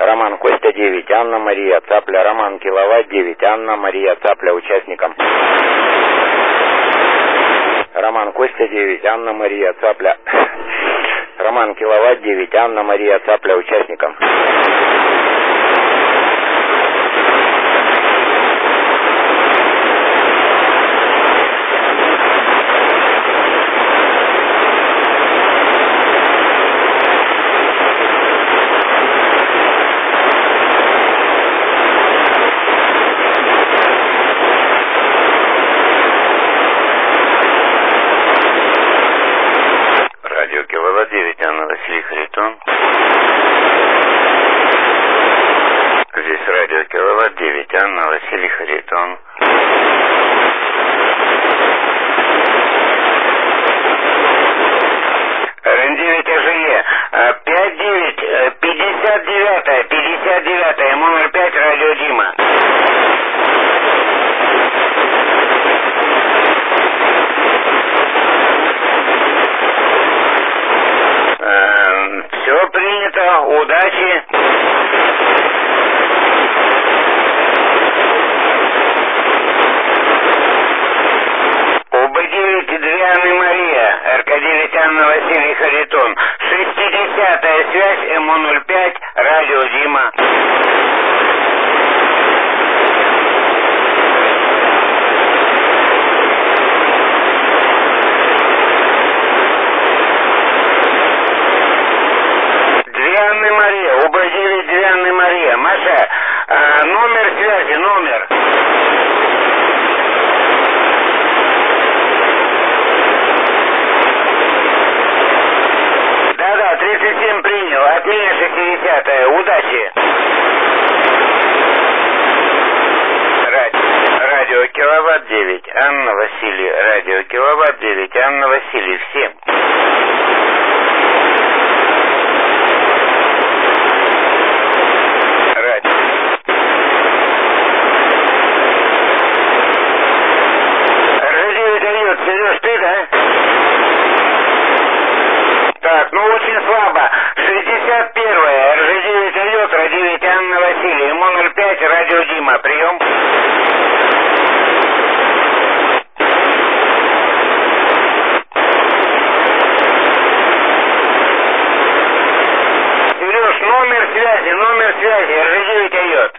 Роман Костя 9, Анна Мария Цапля, Роман Киловатт 9, Анна Мария Цапля участникам. Роман Костя 9, Анна Мария Цапля. Роман Киловатт 9, Анна Мария Цапля участникам. Здесь радио Киловатт 9, Анна, Василий Харитон. РН9 АЖЕ 5-9, 59, номер 5, радио Дима. Все принято, удачи. ОБ9 2 Анны Мария, РК9 Анна Василий Харитон. 60-я связь, МО05, радио Дима. Анны Мария, УБ9 2 Анны Мария. Маша, номер связи, номер. Да-да, 37 принял, от меня 60-я, удачи. Радио Киловатт 9, Анна Василий, радио Киловатт 9, Анна Василий, всем. Сереж, ты, да? Так, ну очень слабо. 61-я, РЖ9 орет, РЖ9 Анна Василий, МО05, радио Дима, прием. Сереж, номер связи, РЖ9 орет.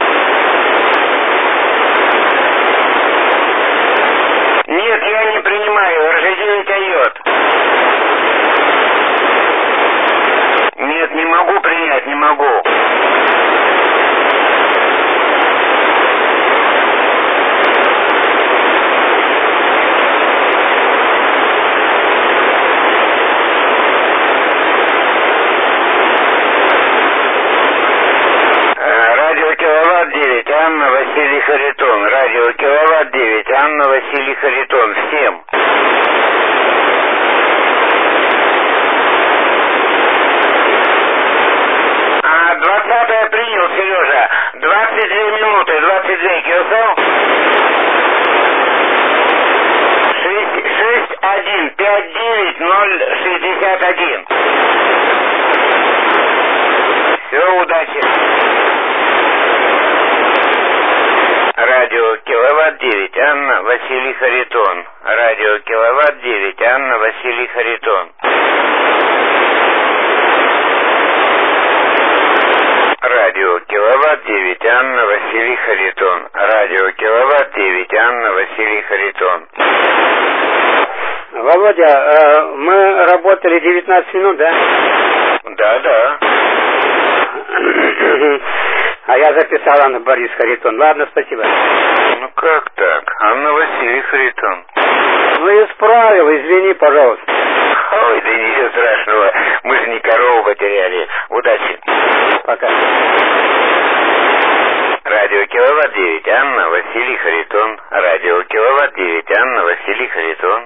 Нет, я не принимаю, РЖ9 орет. Нет, не могу принять, не могу. Радио Киловатт 9, Анна Василий Харитон. Радио Киловатт 9, Анна Василий Харитон. Всем. А 20-я принял, Сережа. 22 минуты, 22 килсел. 61 59 061. Все, удачи. Радио Киловатт 9, Анна Василий Харитон. Радио Киловатт 9, Анна Василий Харитон. Радио Киловатт 9, Анна Василий Харитон. Радио Киловатт 9, Анна Василий Харитон. Володя, мы работали 19 минут, да? Да. А я записал Анна Борис Харитон. Ладно, спасибо. Ну как так? Анна Василий Харитон. Ну исправил, извини, пожалуйста. Ой, да ничего страшного. Мы же не корову потеряли. Удачи. Пока. Радио Киловатт 9, Анна Василий Харитон. Радио Киловатт 9, Анна Василий Харитон.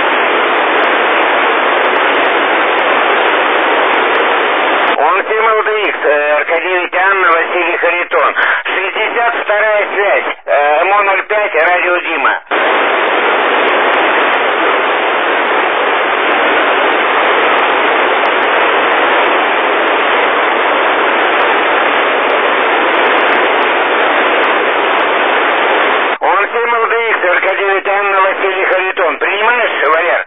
Он ЛДХ, РК9 Анна Василий Харитон. 62-я связь, МО05, радио Дима. Василий Харитон. Принимаешь, Валер?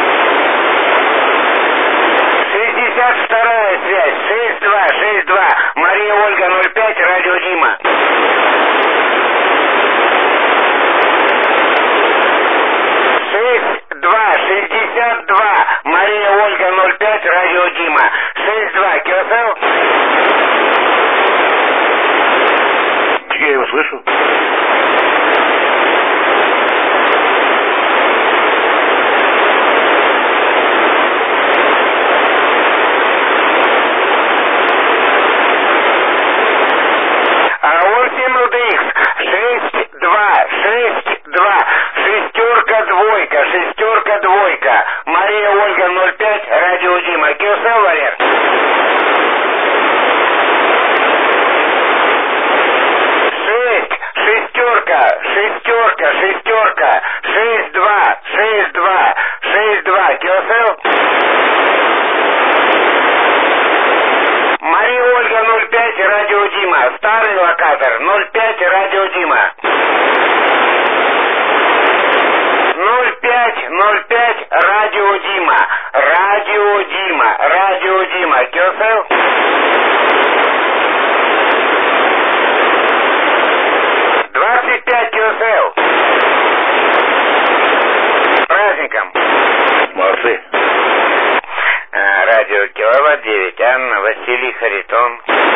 62-я связь. 6262. Мария Ольга 05, радио Дима. 62. Мария Ольга 05, радио Дима. 62. Кирсел? Я его слышу. Двойка. Мария Ольга 05, радио Дима. Кирсел, Валер? Шестерка. 62. Кирсел? Мария Ольга 05, радио Дима. Старый локатор. 05, радио Дима. 05, радио Дима. Радио Дима. Кирсел? Кирсел. Праздником. Молодцы. Радио Киловатт 9, Анна, Василий Харитон.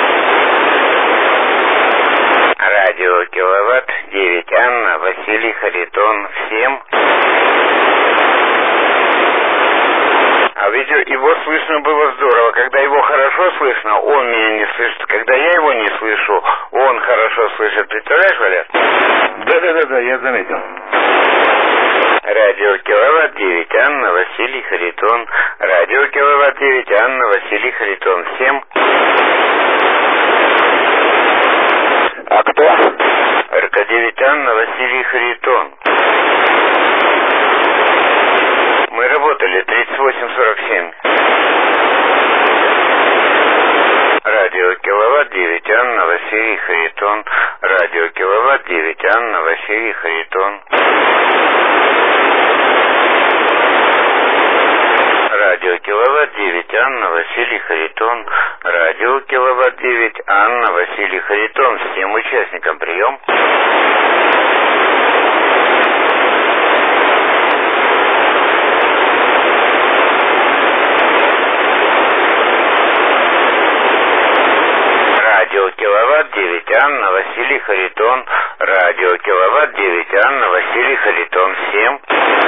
Радио Киловатт 9, Анна, Василий Харитон. Всем. А ведь его слышно было здорово. Когда его хорошо слышно, он меня не слышит. Когда я его не слышу, он хорошо слышит. Представляешь, Валер? Да, я заметил. Радио Киловатт 9, Анна, Василий Харитон. Радио Киловатт 9, Анна, Василий Харитон. Всем. А кто? РК-9, Анна, Василий Харитон. Мы работали 3847. Радио Киловатт 9, Анна, Василий Харитон. Радио Киловатт 9, Анна, Василий Харитон. Радио Киловатт 9, Анна, Василий Харитон. Радио Киловатт 9, Анна, Василий Харитон. Всем участникам прием. Радио Киловатт 9, Анна, Василий Харитон. Радио Киловатт 9, Анна, Василий Харитон. Всем.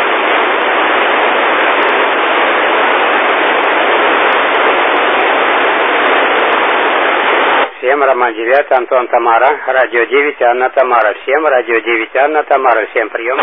Всем, Роман 9, Антон, Тамара. Радио 9, Анна, Тамара. Всем, радио 9, Анна, Тамара. Всем прием.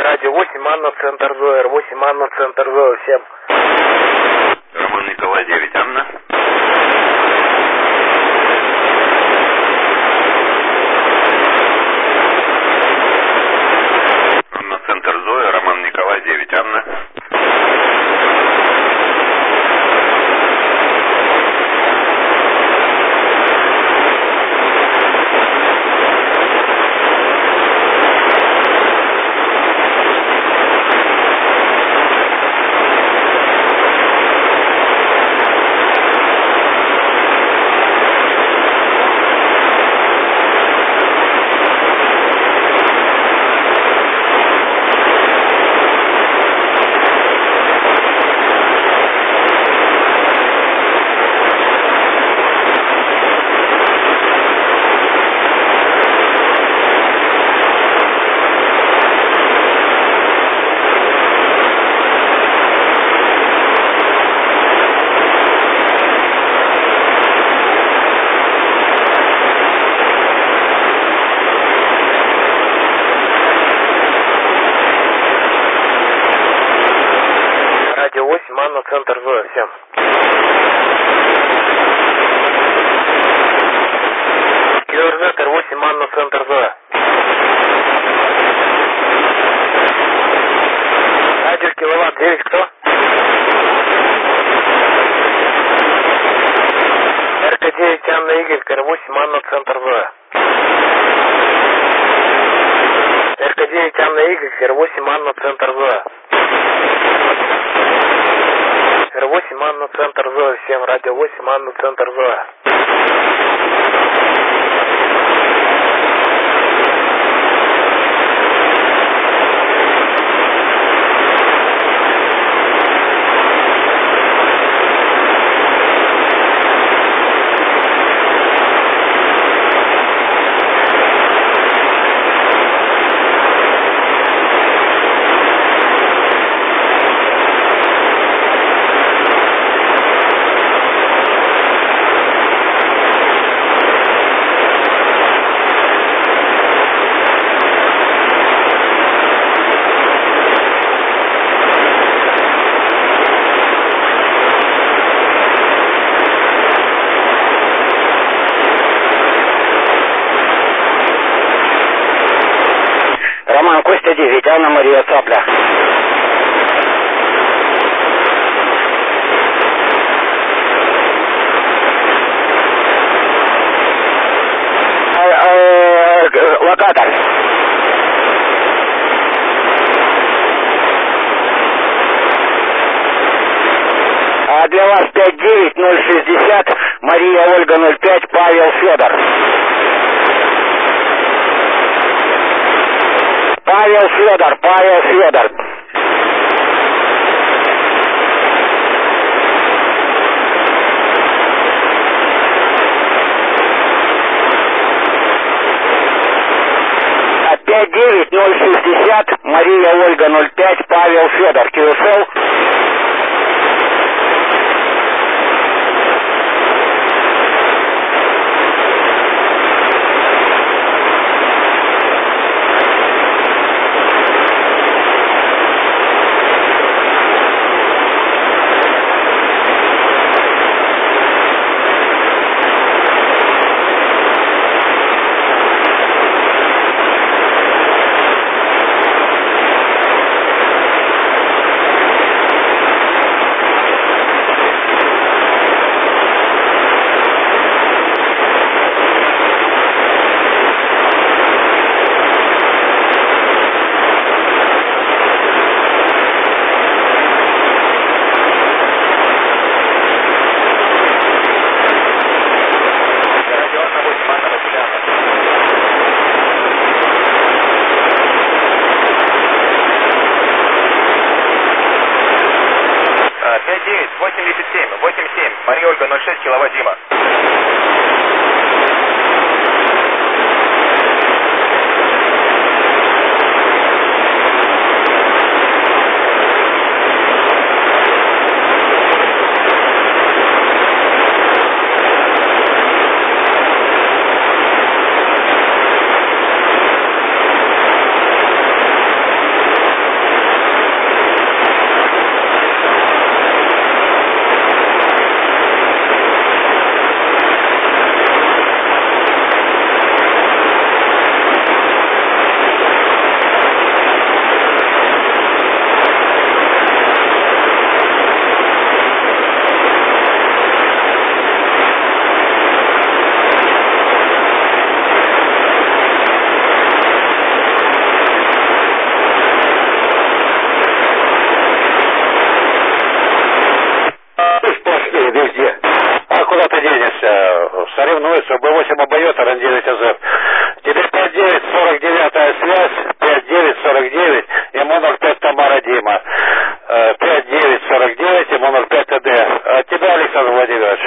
Радио 8, Анна, центр Зоя. 8, Анна, центр Зоя. Всем. Роман Николай 9, Анна. Анна, центр Зоя, Роман Николай 9, Анна. Радио 8, Анна, центр Зоя. Всем. Километр 8, Анна, центр Зоя. Радио киловатт 9, кто? РК-9, Анна, Игорь, КР-8, Анна, центр Зоя. РК-9, Анна, Игорь, КР-8, Анна, центр Зоя. Р8, Анна, центр Зоя. Всем. Радио 8, Анна, центр Зоя. Роман, Костя 9, Анна Мария Цапля. Локатор. А для вас 59060, Мария Ольга 05, Павел Федор. Павел Федор. А 59060, Мария Ольга 05, Павел Федор. QSL. Мария Ольга 06, киловатт Дима. соревнуется. Б8 обоет, РН9 АЗ. Тебе 5-9, 49-я связь, 5-9-49, МО-05 Тамара Дима. 5-9-49, МО-05 ТД. От тебя, Александр Владимирович.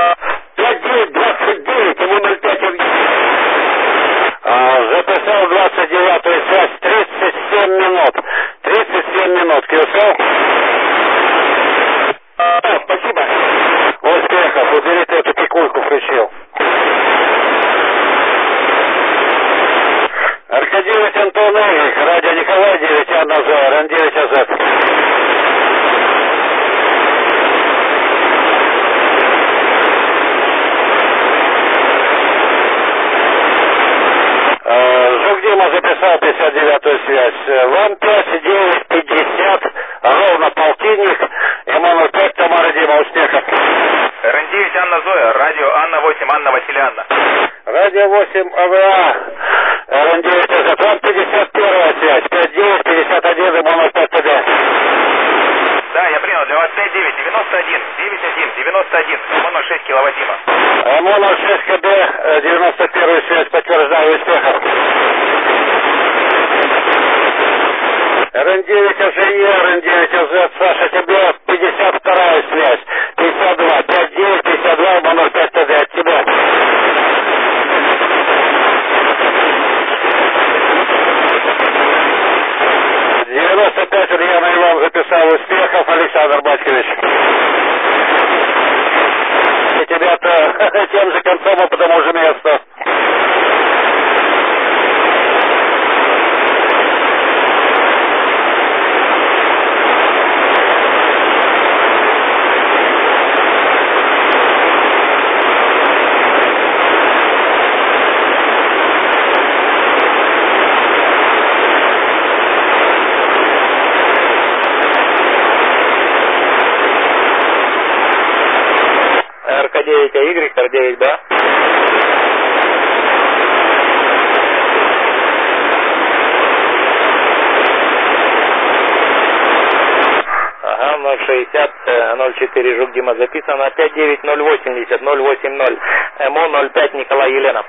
5-9-29, МО-05 записал 29-ю связь, 37 минут. 37 минут, Кирсов. Спасибо. Успехов, убери ты эту пикульку, включил. Аркадьевич Антон Эрик, радио Николай 9 Анна З, РН9 АЗ. Жук Дима записал 59-ю связь. Вам 5-9-50, ровно полтинник, МО-05 Тамара Дима, успехов. РН9 Анна Зоя, радио Анна 8, Анна Василианна. Радио 8 АВА, РН9 АЗ, вам 51-я связь, 5-9-51, МО-05 ТД. Да, я принял, для вас 5-9, 91, 9-1, 91, МО-06 киловаттима. МО-06 КБ, 91-ю связь, подтверждаю, успехов. РН9 АЖЕ, РН9 АЗ, Саша, тебе 52-я связь, 52, 5-9, 52, МО-05 ТД, от тебя. Ульяна Иван записал, успехов, Александр Батькович. И тебя-то тем же концом и по тому же месту. РК-9АY, Р9Б. Ага, 060, 04, Жук Дима записано, 59080, 080, МО-05, Николай Елена.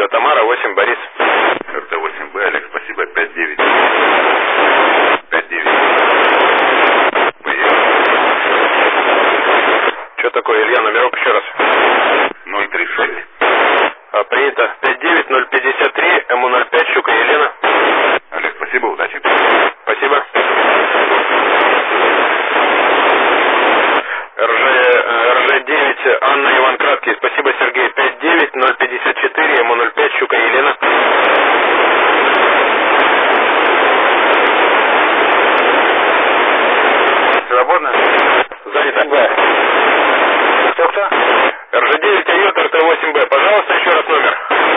Тамара, 8 Борис. РТ-8Б, Олег, спасибо, 5-9. 5-9. Поехали. Что такое, Илья, номерок еще раз? 036. Принято. 59053, МУ-05, Щука Елена. Олег, спасибо, удачи. Спасибо. РЖ-9, Анна, Иван Краткий. Спасибо, Сергей. 59054, МУ-05, Щука Елена. Свободно? Занято. Кто? РЖ-9, Айот, РТ-8Б. Пожалуйста, еще раз номер.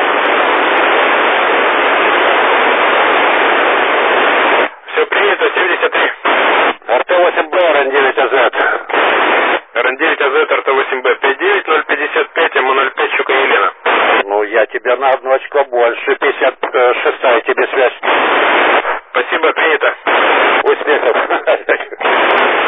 Все принято, 73. РТ-8Б, РН-9АЗ. РН-9АЗ, РТ-8Б. 59055, МУ-05, Щука Елена. Ну, я тебе на одно очко больше. 56-я тебе связь. Спасибо, принято. Успехов.